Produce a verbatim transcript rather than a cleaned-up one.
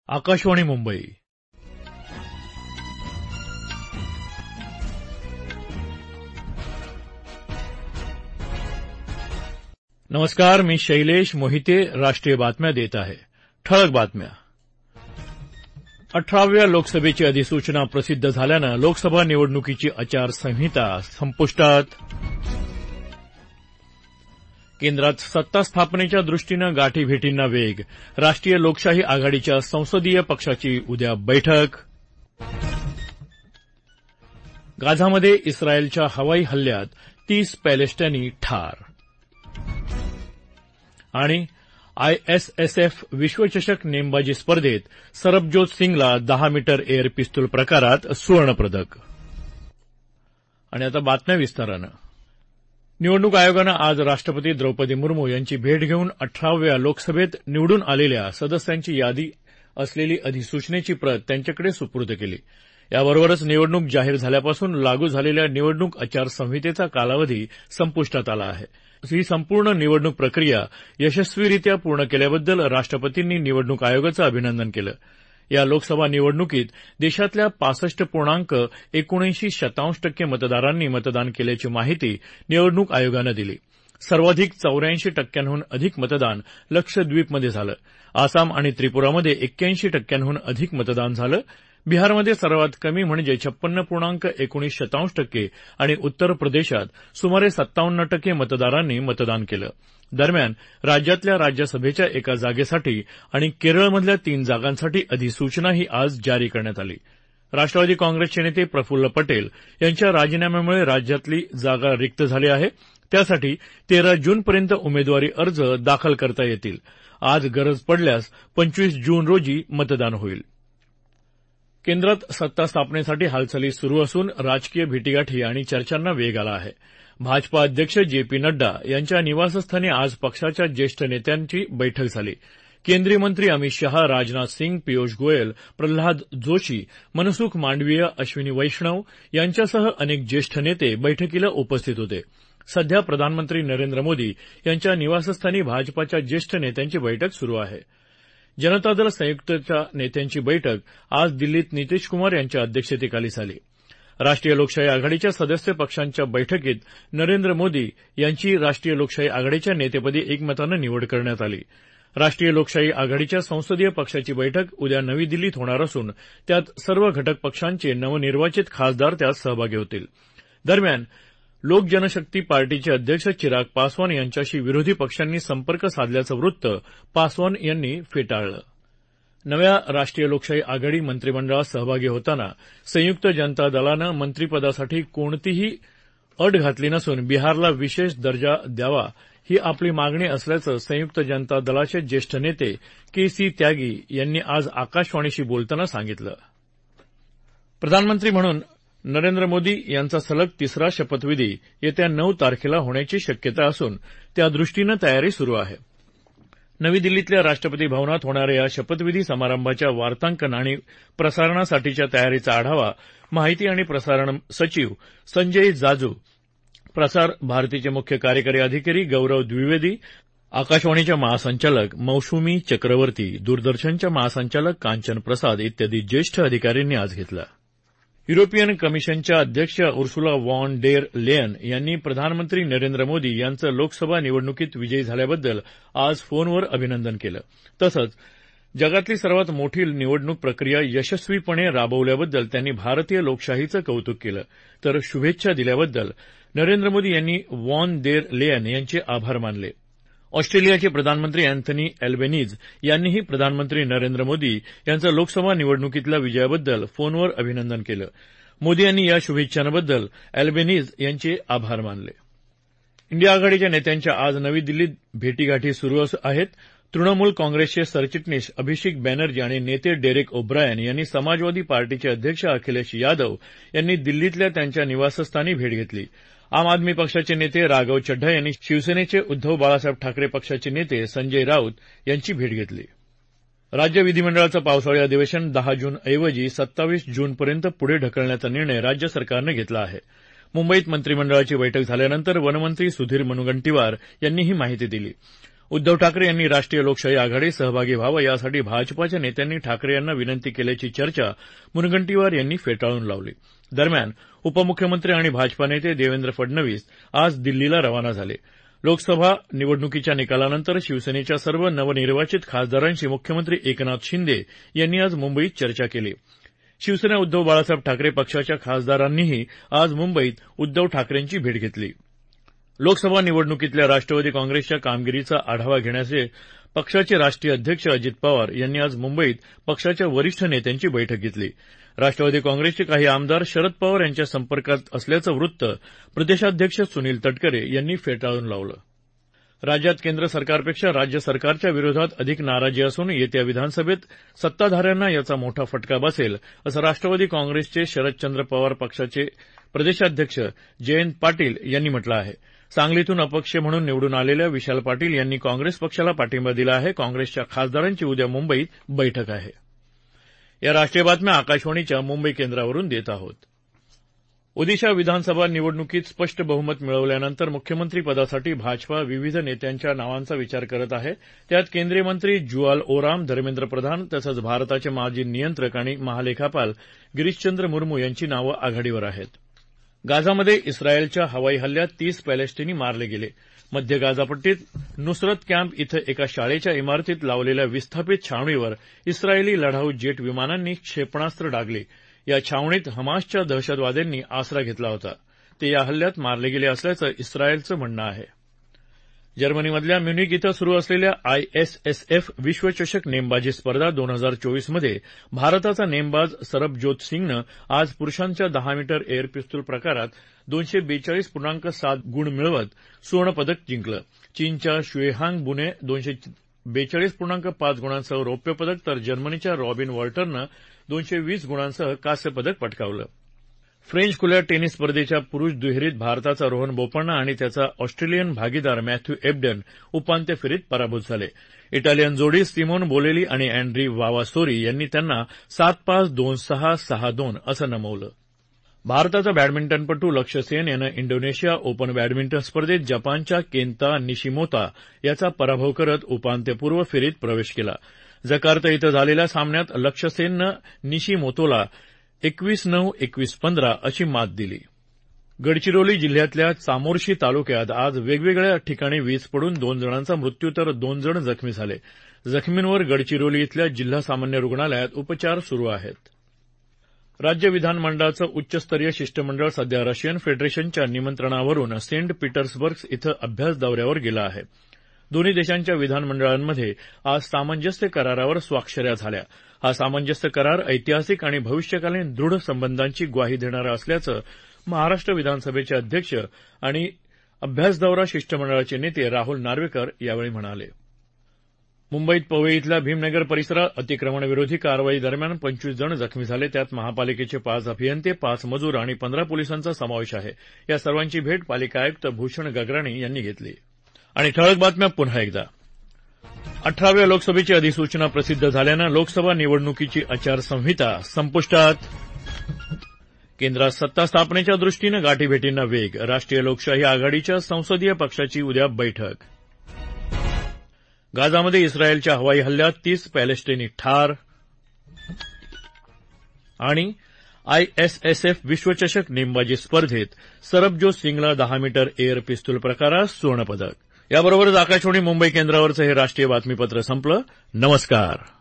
आकाशवाणी मुंबई. नमस्कार, मी शैलेश मोहिते राष्ट्रीय बातम्या देत आहे. ठळक बातम्या. अठराव्या लोकसभेची अधिसूचना प्रसिद्ध झाल्यानं लोकसभा निवडणुकीची आचारसंहिता संपुष्टात. केंद्रात सत्ता स्थापनेच्या दृष्टीनं गाठीभेटींना वेग. राष्ट्रीय लोकशाही आघाडीच्या संसदीय पक्षाची उद्या बैठक. गाझामध्ये इस्रायलच्या हवाई हल्ल्यात तीस पॅलेस्टाईनी ठार. आणि आयएसएसएफ विश्वचषक नेमबाजी स्पर्धेत सरबजोत सिंगला दहा मीटर एअर पिस्तूल प्रकारात सुवर्णपदक. आणि आता बातम्या विस्तारानं. निवडणूक आयोगानं आज राष्ट्रपती द्रौपदी मुर्मू यांची भेट घेऊन अठराव्या लोकसभेत निवडून आलेल्या सदस्यांची यादी असलेली अधिसूचनेची प्रत त्यांच्याकडे सुपूर्द केली. याबरोबरच निवडणूक जाहीर झाल्यापासून लागू झालेल्या निवडणूक आचारसंहितेचा कालावधी संपुष्टात आला आहे. ही संपूर्ण निवडणूक प्रक्रिया यशस्वीरित्या पूर्ण केल्याबद्दल राष्ट्रपतींनी निवडणूक आयोगाचं अभिनंदन केलं. या लोकसभा निवडणुकीत देशातल्या पासष्ट पूर्णांक एकोणऐंशी शतांश टक्के मतदारांनी मतदान केल्याची माहिती निवडणूक आयोगानं दिली. सर्वाधिक चौऱ्याऐंशी टक्क्यांहून अधिक मतदान लक्षद्वीपमध्ये झालं. आसाम आणि त्रिपुरामध्ये एक्क्याऐंशी टक्क्यांहून अधिक मतदान झालं. बिहारमध्ये सर्वात कमी म्हणजे छप्पन्न पूर्णांक एकोणीस शतांश टक्के आणि उत्तर प्रदेशात सुमारे सत्तावन्न टक्के मतदारांनी मतदान केलं. दरम्यान राज्यातल्या राज्यसभेच्या एका जागेसाठी आणि केरळमधल्या तीन जागांसाठी अधिसूचनाही आज जारी करण्यात आली. राष्ट्रवादी काँग्रेसचे नेते प्रफुल्ल पटेल यांच्या राजीनाम्यामुळे राज्यातली जागा रिक्त झाली आहे. त्यासाठी तेरा जूनपर्यंत उमेदवारी अर्ज दाखल करता येतील. आज गरज पडल्यास पंचवीस जून रोजी मतदान होईल. केंद्रात सत्ता स्थापनेसाठी हालचाली सुरू असून राजकीय भेटीगाठी आणि चर्चांना वेग आला आहे. भाजपा अध्यक्ष जे पी नड्डा यांच्या निवासस्थानी आज पक्षाच्या ज्येष्ठ नेत्यांची बैठक झाली. केंद्रीय मंत्री अमित शहा, राजनाथ सिंग, पियुष गोयल, प्रल्हाद जोशी, मनसुख मांडवीय, अश्विनी वैष्णव यांच्यासह अनेक ज्येष्ठ नेते बैठकीला उपस्थित होते. सध्या प्रधानमंत्री नरेंद्र मोदी यांच्या निवासस्थानी भाजपाच्या ज्येष्ठ नेत्यांची बैठक सुरू आहे. जनता दल संयुक्तच्या नेत्यांची बैठक आज दिल्लीत नितीश कुमार यांच्या अध्यक्षतेखाली झाली. राष्ट्रीय लोकशाही आघाडीच्या सदस्य पक्षांच्या बैठकीत नरेंद्र मोदी यांची राष्ट्रीय लोकशाही आघाडीच्या नेतेपदी एकमतानं निवड करण्यात आली. राष्ट्रीय लोकशाही आघाडीच्या संसदीय पक्षाची बैठक उद्या नवी दिल्लीत होणार असून त्यात सर्व घटक पक्षांचे नवनिर्वाचित खासदार त्यात सहभागी होतील. दरम्यान लोक जनशक्ती पार्टीचे अध्यक्ष चिराग पासवान यांच्याशी विरोधी पक्षांनी संपर्क साधल्याचं वृत्त पासवान यांनी फेटाळलं. नव्या राष्ट्रीय लोकशाही आघाडी मंत्रिमंडळात सहभागी होताना संयुक्त जनता दलानं मंत्रिपदासाठी कोणतीही अट घातली नसून बिहारला विशेष दर्जा द्यावा ही आपली मागणी असल्याचं संयुक्त जनता दलाचे ज्येष्ठ नेते के सी त्यागी यांनी आज आकाशवाणीशी बोलताना सांगितलं. प्रधानमंत्री म्हणून नरेंद्र मोदी यांचा सलग तिसरा शपथविधी येत्या नऊ तारखेला होण्याची शक्यता असून त्यादृष्टीनं तयारी सुरू आहे. नवी दिल्लीतल्या राष्ट्रपती भवनात होणाऱ्या या शपथविधी समारंभाच्या वार्तांकन आणि प्रसारणासाठीच्या तयारीचा आढावा माहिती आणि प्रसारण सचिव संजय जाजू, प्रसार भारतीचे मुख्य कार्यकारी अधिकारी गौरव द्विवेदी, आकाशवाणीच्या महासंचालक मौसुमी चक्रवर्ती, दूरदर्शनच्या महासंचालक कांचन प्रसाद इत्यादी ज्येष्ठ अधिकाऱ्यांनी आज घेतला. युरोपियन कमिशनच्या अध्यक्ष उर्सुला व्हॉन डेर लेयन यांनी प्रधानमंत्री नरेंद्र मोदी यांचं लोकसभा निवडणुकीत विजयी झाल्याबद्दल आज फोनवर अभिनंदन केलं. तसंच जगातली सर्वात मोठी निवडणूक प्रक्रिया यशस्वीपणे राबवल्याबद्दल त्यांनी भारतीय लोकशाहीचं कौतुक केलं. तर शुभेच्छा दिल्याबद्दल नरेंद्र मोदी यांनी व्हॉन डेर लेयन यांचे आभार मानले. ऑस्ट्रेलियाचे प्रधानमंत्री अँथनी अल्बेनीज यांनीही प्रधानमंत्री नरेंद्र मोदी यांचं लोकसभा निवडणुकीतल्या विजयाबद्दल फोनवर अभिनंदन केलं. मोदी यांनी या शुभेच्छांबद्दल अल्बेनीज यांचे आभार मानले. इंडिया आघाडीच्या नेत्यांच्या आज नवी दिल्लीत भेटीगाठी सुरू आहेत. तृणमूल काँग्रेसचे सरचिटणीस अभिषेक बॅनर्जी आणि नेते डेरेक ओब्रायन यांनी समाजवादी पार्टीचे अध्यक्ष अखिलेश यादव यांनी दिल्लीतल्या त्यांच्या निवासस्थानी भेट घेतली. आम आदमी पक्षाचे नेते राघव चड्ढा यांनी शिवसेनेचे उद्धव बाळासाहेब ठाकरे पक्षाचे नेते संजय राऊत यांची भेट घेतली. राज्य विधिमंडळाचं पावसाळी अधिवेशन दहा जून ऐवजी सत्तावीस जूनपर्यंत पुढे ढकलण्याचा निर्णय राज्य सरकारनं घेतला आहे. मुंबईत मंत्रिमंडळाची बैठक झाल्यानंतर वनमंत्री सुधीर मुनगंटीवार यांनी ही माहिती दिली. उद्धव ठाकरे यांनी राष्ट्रीय लोकशाही आघाडीत सहभागी व्हावं यासाठी भाजपाच्या नेत्यांनी ठाकरे यांना विनंती केल्याची चर्चा मुनगंटीवार यांनी फेटाळून लावली. दरम्यान उपमुख्यमंत्री आणि भाजपा नेते देवेंद्र फडणवीस आज दिल्लीला रवाना झाले. लोकसभा निवडणुकीच्या निकालानंतर शिवसेनेच्या सर्व नवनिर्वाचित खासदारांशी मुख्यमंत्री एकनाथ शिंदे यांनी आज मुंबईत चर्चा केली. शिवसेना उद्धव बाळासाहेब ठाकरे पक्षाच्या खासदारांनीही आज मुंबईत उद्धव ठाकरेंची भेट घेतली. लोकसभा निवडणुकीतल्या राष्ट्रवादी काँग्रेसच्या कामगिरीचा आढावा घेण्याचे पक्षाचे राष्ट्रीय अध्यक्ष अजित पवार यांनी आज मुंबईत पक्षाच्या वरिष्ठ नेत्यांची बैठक घेतली. राष्ट्रवादी काँग्रेसचे काही आमदार शरद पवार यांच्या संपर्कात असल्याचं वृत्त प्रदेशाध्यक्ष सुनील तटकरे यांनी फेटाळून लावलं. राज्यात केंद्र सरकारपेक्षा राज्य सरकारच्या विरोधात अधिक नाराजी असून येत्या विधानसभेत सत्ताधाऱ्यांना याचा मोठा फटका बसेल असं राष्ट्रवादी काँग्रेसचे शरदचंद्र पवार पक्षाचे प्रदेशाध्यक्ष जयंत पाटील यांनी म्हटलं आहे. सांगलीतून अपक्ष म्हणून निवडून आलेल्या विशाल पाटील यांनी काँग्रेस पक्षाला पाठिंबा दिला आहे. काँग्रेसच्या खासदारांची उद्या मुंबईत बैठक आहे. या राष्ट्रीय बातम्या आकाशवाणीच्या मुंबई केंद्रावरून देत आहोत. ओदिशा विधानसभा निवडणुकीत स्पष्ट बहुमत मिळवल्यानंतर मुख्यमंत्री पदासाठी भाजपा विविध नेत्यांच्या नावांचा विचार करत आहे. त्यात केंद्रीय मंत्री जुआल ओराम, धर्मेंद्र प्रधान तसंच भारताचे माजी नियंत्रक आणि महालेखापाल गिरीशचंद्र मुर्मू यांची नावं आघाडीवर आहेत. गाझामध्ये इस्रायलच्या हवाई हल्ल्यात तीस पॅलेस्टिनी मारले गेले. मध्य गाझापट्टीत नुसरत कॅम्प इथं एका शाळेच्या इमारतीत लावलेल्या विस्थापित छावणीवर इस्रायली लढाऊ जेट विमानांनी क्षेपणास्त्र डागले. या छावणीत हमासच्या दहशतवाद्यांनी आसरा घेतला होता. ते या हल्ल्यात मारले गेले असल्याचं इस्रायलचं म्हणणं आहे. जर्मनीमधल्या म्युनिक इथं सुरू असलेल्या आयएसएसएफ विश्वचषक नेमबाजी स्पर्धा दोन हजार चोवीसमध्ये भारताचा नेमबाज सरबजोत सिंगनं आज पुरुषांच्या दहा मीटर एअर पिस्तूल प्रकारात दोनशे बेचाळीस पूर्णांक सात गुण मिळवत सुवर्णपदक जिंकलं. चीनच्या शुएहांग बुने दोनशे बेचाळीस पूर्णांक पाच गुणांसह रौप्य पदक तर जर्मनीच्या रॉबिन वॉल्टरनं दोनशे वीस गुणांसह कांस्य पदक पटकावलं. फ्रेंच खुल्या टेनिस स्पर्धेच्या पुरुष दुहेरीत भारताचा रोहन बोपण्णा आणि त्याचा ऑस्ट्रेलियन भागीदार मॅथ्यू एबडन उपांत्य फेरीत पराभूत झाले. इटालियन जोडी सिमोन बोलेली आणि अँड्री वावासोरी यांनी त्यांना सात पाच दोन सहा सहा दोन असं नमवलं. भारताचा बॅडमिंटनपटू लक्ष्य सेन यानं इंडोनेशिया ओपन बॅडमिंटन स्पर्धेत जपानच्या केंता निशिमोता याचा पराभव करत उपांत्यपूर्व फेरीत प्रवेश केला. जकार्ता इथं झालेल्या सामन्यात लक्ष्य सेननं निशिमोतोला एकवीस नऊ एकवीस पंधरा अशी मात दिली. गडचिरोली जिल्ह्यातल्या चामोर्शी तालुक्यात आज वेगवेगळ्या ठिकाणी वीज पडून दोन जणांचा मृत्यू तर दोन जण जखमी झाले. जखमींवर गडचिरोली इथल्या जिल्हा सामान्य रुग्णालयात उपचार सुरू आहेत. राज्य विधानमंडळाचं उच्चस्तरीय शिष्टमंडळ सध्या रशियन फेडरेशनच्या निमंत्रणावरून सेंट पीटर्सबर्ग इथं अभ्यास दौऱ्यावर गेलं आहे. दोन्ही देशांच्या विधानमंडळांमध्ये आज सामंजस्य करारावर स्वाक्षऱ्या झाल्या. हा सामंजस्य करार ऐतिहासिक आणि भविष्यकालीन दृढ संबंधांची ग्वाही देणारा असल्याचं महाराष्ट्र विधानसभेचे अध्यक्ष आणि अभ्यास दौरा शिष्टमंडळाचे नेते राहुल नार्वेकर यावेळी म्हणाले. मुंबईत पवई इथल्या भीमनगर परिसरात अतिक्रमणविरोधी कारवाई दरम्यान पंचवीस जण जखमी झाले. त्यात महापालिकेचे पाच अभियंते, पाच मजूर आणि पंधरा पोलिसांचा समावेश आहे. या सर्वांची भेट पालिका आयुक्त भूषण गगराणी यांनी घेतली. आणि ठळक बातम्या पुन्हा एकदा. अठराव्या लोकसभेची अधिसूचना प्रसिद्ध झाल्यानं लोकसभा निवडणुकीची आचारसंहिता संपुष्टात. केंद्रात सत्ता स्थापनेच्या दृष्टीनं गाठीभेटींना वेग. राष्ट्रीय लोकशाही आघाडीच्या संसदीय पक्षाची उद्या बैठक. गाझामध्ये इस्रायलच्या हवाई हल्ल्यात तीस पॅलेस्टिनी ठार. आणि आयएसएसएफ विश्वचषक नेमबाजी स्पर्धेत सरबजोत सिंगला दहा मीटर एअर पिस्तूल प्रकारात सुवर्णपदक. याबरोबरच आकाशवाणी मुंबई केंद्रावरचं हे राष्ट्रीय बातमीपत्र संपलं. नमस्कार.